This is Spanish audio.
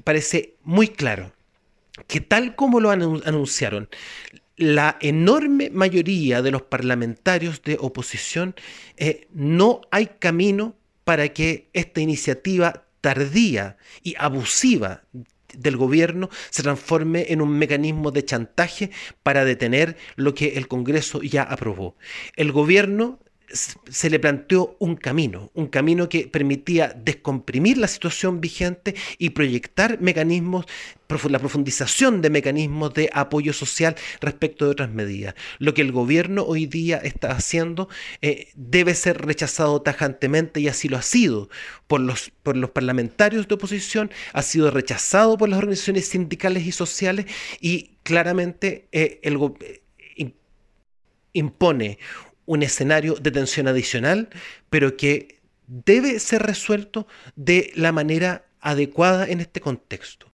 parece muy claro que tal como lo anunciaron la enorme mayoría de los parlamentarios de oposición, no hay camino para que esta iniciativa tardía y abusiva del gobierno se transforme en un mecanismo de chantaje para detener lo que el Congreso ya aprobó. El gobierno se le planteó un camino que permitía descomprimir la situación vigente y proyectar mecanismos, la profundización de mecanismos de apoyo social respecto de otras medidas. Lo que el gobierno hoy día está haciendo debe ser rechazado tajantemente y así lo ha sido por los parlamentarios de oposición, ha sido rechazado por las organizaciones sindicales y sociales y claramente impone un escenario de tensión adicional, pero que debe ser resuelto de la manera adecuada en este contexto.